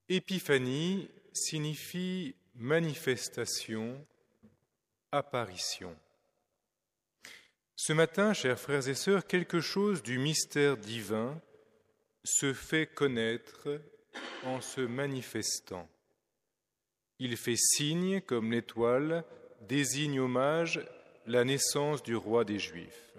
Épiphanie signifie manifestation, apparition. Ce matin, chers frères et sœurs, quelque chose du mystère divin se fait connaître en se manifestant. Il fait signe, comme l'étoile, désigne hommage la naissance du roi des Juifs.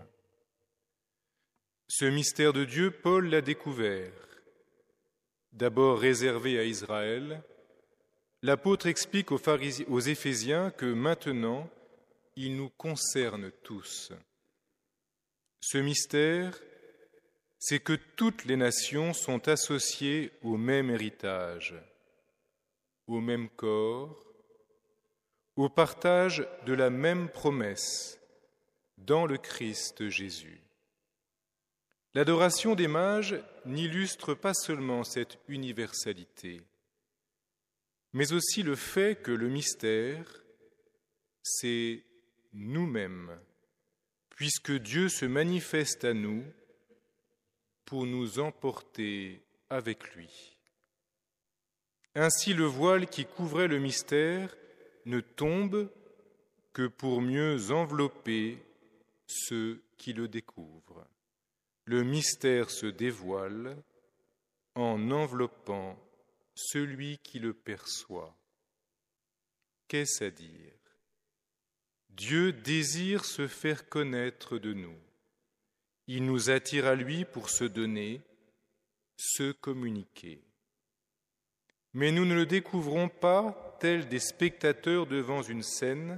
Ce mystère de Dieu, Paul l'a découvert. D'abord réservé à Israël, l'apôtre explique aux Éphésiens que maintenant, il nous concerne tous. Ce mystère, c'est que toutes les nations sont associées au même héritage, au même corps, au partage de la même promesse dans le Christ Jésus. L'adoration des mages n'illustre pas seulement cette universalité, mais aussi le fait que le mystère, c'est nous-mêmes, puisque Dieu se manifeste à nous pour nous emporter avec lui. Ainsi, le voile qui couvrait le mystère ne tombe que pour mieux envelopper ceux qui le découvrent. Le mystère se dévoile en enveloppant celui qui le perçoit. Qu'est-ce à dire? Dieu désire se faire connaître de nous. Il nous attire à lui pour se donner, se communiquer. Mais nous ne le découvrons pas tels des spectateurs devant une scène,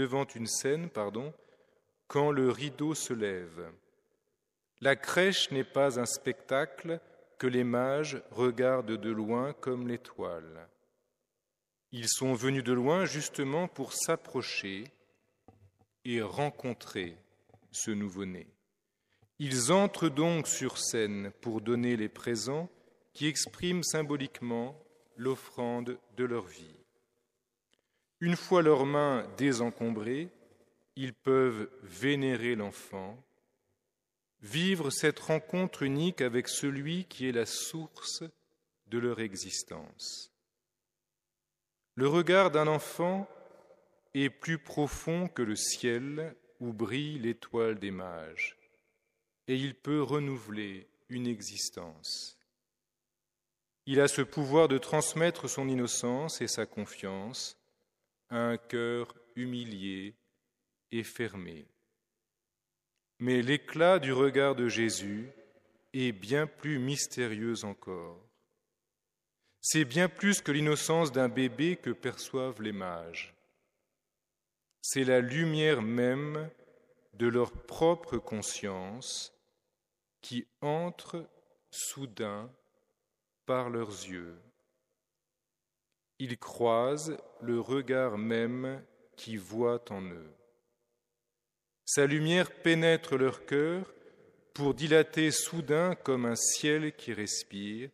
quand le rideau se lève. La crèche n'est pas un spectacle que les mages regardent de loin comme l'étoile. Ils sont venus de loin justement pour s'approcher et rencontrer ce nouveau-né. Ils entrent donc sur scène pour donner les présents qui expriment symboliquement l'offrande de leur vie. Une fois leurs mains désencombrées, ils peuvent vénérer l'enfant, vivre cette rencontre unique avec celui qui est la source de leur existence. Le regard d'un enfant est plus profond que le ciel où brille l'étoile des mages, et il peut renouveler une existence. Il a ce pouvoir de transmettre son innocence et sa confiance à un cœur humilié et fermé. Mais l'éclat du regard de Jésus est bien plus mystérieux encore. C'est bien plus que l'innocence d'un bébé que perçoivent les mages. C'est la lumière même de leur propre conscience qui entre soudain par leurs yeux. Ils croisent le regard même qui voit en eux. Sa lumière pénètre leur cœur pour dilater soudain comme un ciel qui respire.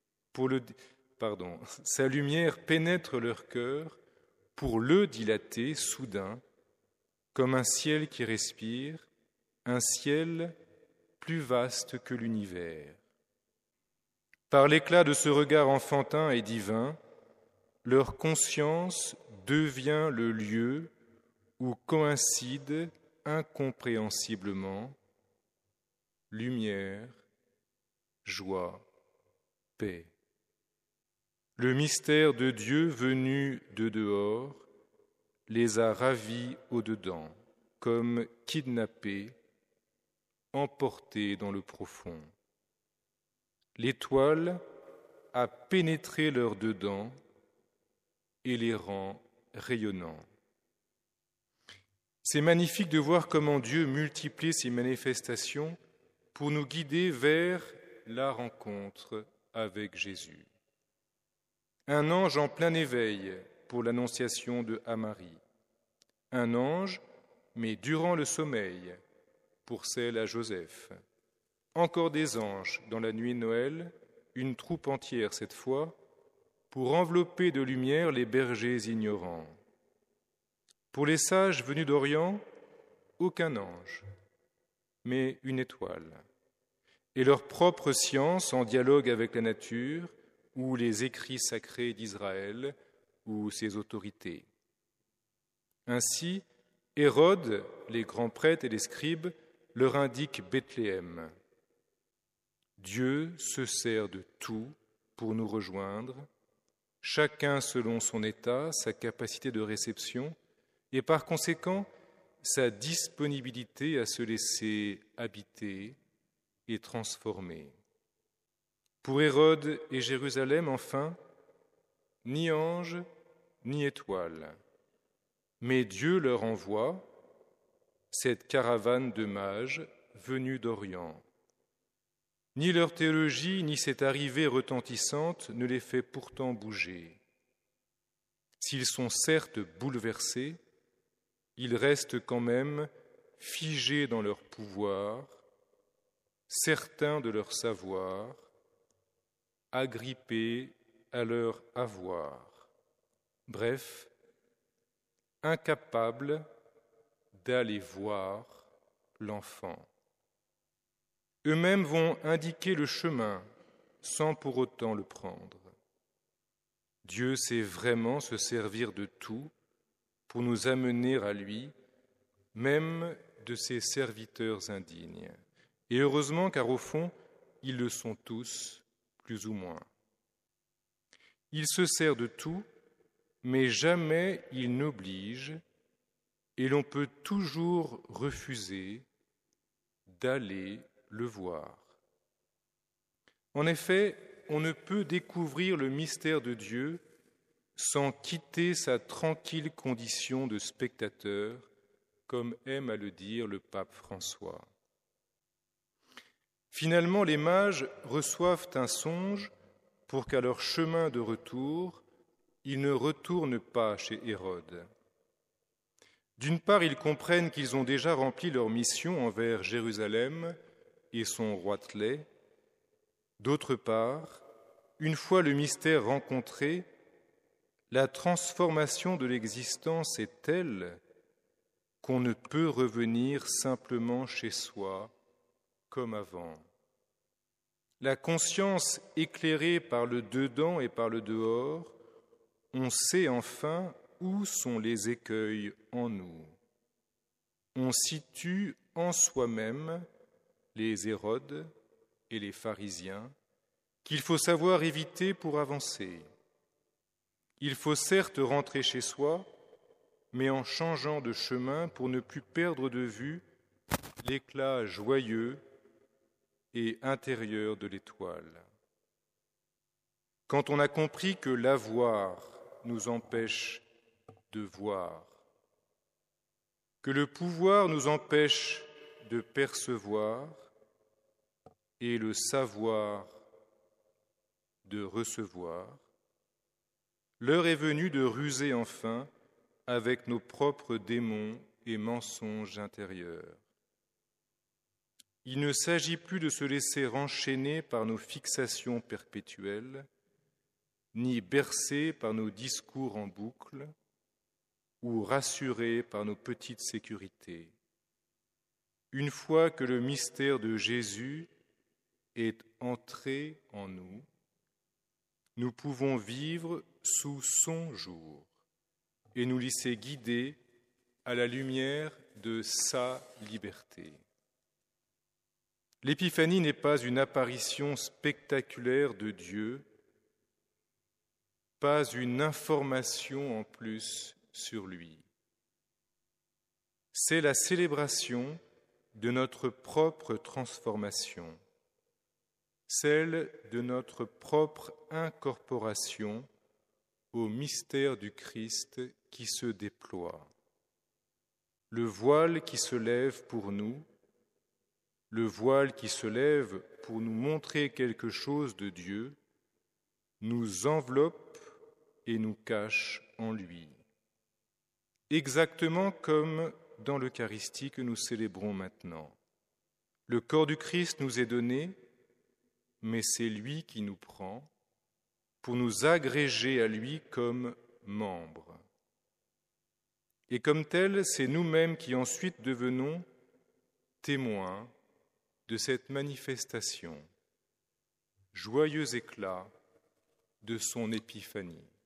Sa lumière pénètre leur cœur pour le dilater soudain comme un ciel qui respire, un ciel plus vaste que l'univers. Par l'éclat de ce regard enfantin et divin, leur conscience devient le lieu où coïncident incompréhensiblement lumière, joie, paix. Le mystère de Dieu venu de dehors les a ravis au-dedans, comme kidnappés, emportés dans le profond. L'étoile a pénétré leur dedans et les rend rayonnants. C'est magnifique de voir comment Dieu multiplie ses manifestations pour nous guider vers la rencontre avec Jésus. Un ange en plein éveil pour l'annonciation à Marie. Un ange, mais durant le sommeil, pour celle à Joseph. Encore des anges dans la nuit de Noël, une troupe entière cette fois, pour envelopper de lumière les bergers ignorants. Pour les sages venus d'Orient, aucun ange, mais une étoile. Et leur propre science, en dialogue avec la nature, ou les écrits sacrés d'Israël ou ses autorités. Ainsi, Hérode, les grands prêtres et les scribes leur indiquent Bethléem. Dieu se sert de tout pour nous rejoindre, chacun selon son état, sa capacité de réception et par conséquent sa disponibilité à se laisser habiter et transformer. Pour Hérode et Jérusalem, enfin, ni ange ni étoile, mais Dieu leur envoie cette caravane de mages venus d'Orient. Ni leur théologie, ni cette arrivée retentissante ne les fait pourtant bouger. S'ils sont certes bouleversés, ils restent quand même figés dans leur pouvoir, certains de leur savoir, agrippés à leur avoir. Bref, incapables d'aller voir l'enfant. Eux-mêmes vont indiquer le chemin sans pour autant le prendre. Dieu sait vraiment se servir de tout pour nous amener à lui, même de ses serviteurs indignes. Et heureusement, car au fond, ils le sont tous, plus ou moins. Il se sert de tout, mais jamais il n'oblige, et l'on peut toujours refuser d'aller le voir. En effet, on ne peut découvrir le mystère de Dieu sans quitter sa tranquille condition de spectateur, comme aime à le dire le pape François. Finalement, les mages reçoivent un songe pour qu'à leur chemin de retour, ils ne retournent pas chez Hérode. D'une part, ils comprennent qu'ils ont déjà rempli leur mission envers Jérusalem et son roitelet. D'autre part, une fois le mystère rencontré, la transformation de l'existence est telle qu'on ne peut revenir simplement chez soi comme avant. La conscience éclairée par le dedans et par le dehors, on sait enfin où sont les écueils en nous. On situe en soi-même les Hérodes et les pharisiens qu'il faut savoir éviter pour avancer. Il faut certes rentrer chez soi, mais en changeant de chemin pour ne plus perdre de vue l'éclat joyeux et intérieur de l'étoile. Quand on a compris que l'avoir nous empêche de voir, que le pouvoir nous empêche de percevoir et le savoir de recevoir, l'heure est venue de ruser enfin avec nos propres démons et mensonges intérieurs. Il ne s'agit plus de se laisser enchaîner par nos fixations perpétuelles, ni bercer par nos discours en boucle, ou rassurer par nos petites sécurités. Une fois que le mystère de Jésus est entré en nous, nous pouvons vivre sous son jour et nous laisser guider à la lumière de sa liberté. L'épiphanie n'est pas une apparition spectaculaire de Dieu, pas une information en plus sur lui. C'est la célébration de notre propre transformation, celle de notre propre incorporation au mystère du Christ qui se déploie. Le voile qui se lève pour nous, le voile qui se lève pour nous montrer quelque chose de Dieu, nous enveloppe et nous cache en lui. Exactement comme dans l'Eucharistie que nous célébrons maintenant. Le corps du Christ nous est donné, mais c'est lui qui nous prend pour nous agréger à lui comme membres. Et comme tel, c'est nous-mêmes qui ensuite devenons témoins de cette manifestation. Joyeux éclat de son épiphanie.